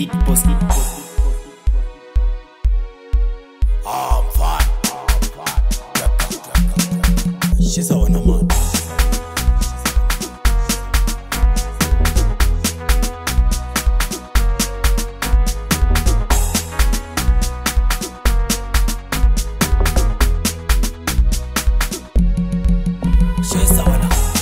Big Boss. I'm fine. She's a one man. She's a one.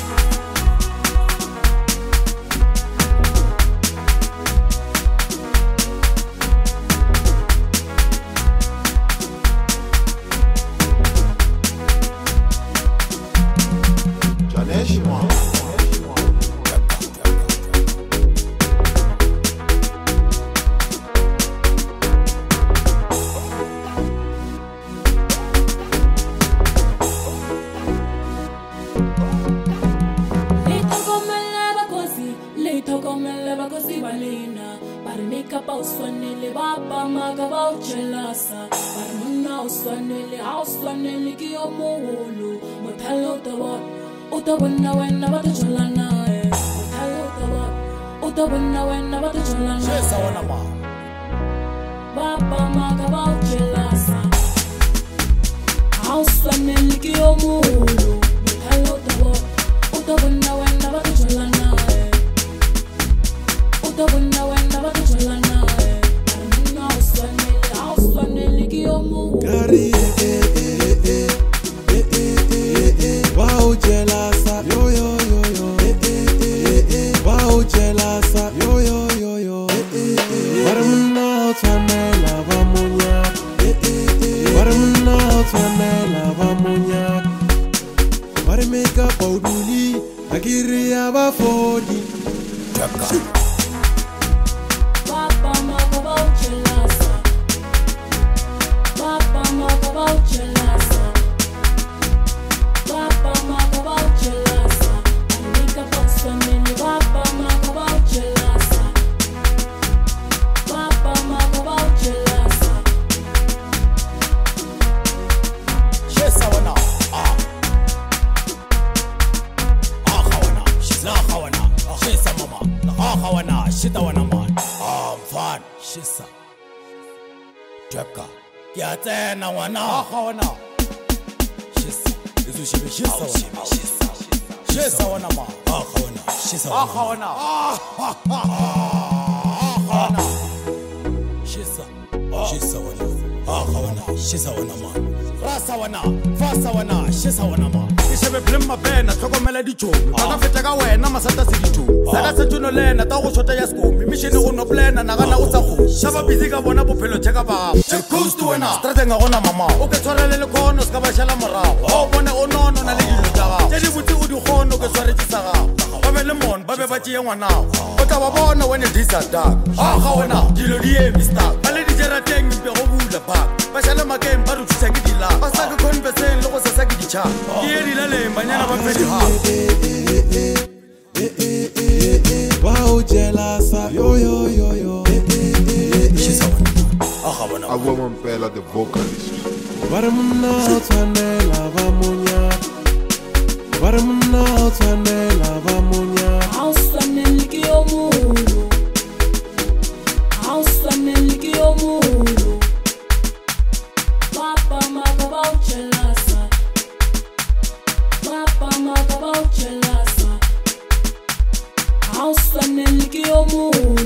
Uswanele baba maga ba uchelasa barmuna uswanele auswanele ki omuhulu muthalo utabonna wena batjolana muthalo utabonna wena batjolana She's a one man. Baba maga ba uchelasa auswanele ki omuhulu muthalo utabonna wena batjolana utabonna wena batjolana Gary, wow, jealasa, yo, wow, jealasa, yo, Varmuna twanela vamunya, Varmuna twanela vamunya, Varmeka pauduli, Agiri abafodi, Papa maga ba uchelasa Papa maga ba uchelasa Papa maga ba uchelasa Anika paswameni Papa maga ba uchelasa Papa maga ba uchelasa She's a one. She's a kawana. She's a mama. Kawana. She's a one man. I'm fine. She's a Jacka. Kiatena wana. Kawana. She's a one. She's a one man. Kawana. She's a one. Kawana. She's a one. Kawana. She's a one man. Rasa wana. Fasa wana. She's a one man. Ishebe blimma bena thokomela dichomi baka feta ka wena masata se dichomi saka sethuno lena ta go shota ya skomi mission go no plana na kana o tsa go shaba busy ka bona bophelo tsheka ba the coast wena strate nga gona mama o ke tshwarele le khono ska ba shala morago o bone o nono na le dilo tsa ga tse di butse o di khono ke sware tsa ga ba be le mon ba be ba tšea ngwana o tla ba bona when it is dark ga wena dilo di e mister ba le di jerateng mpe go bula ba ba shala makeng ba re thusa ke dila ba sa ke conversation le go sa ke di cha ke wow, jealasa, yo. She's a one. Agua the vocalist. Varmuna twanela vamunya, Varmuna twanela vamunya. Auswanele ki omuhulu Auswanele ki omuhulu Papa maga ba uchelasa Papa maga ba uchelasa Auswanele ki omuhulu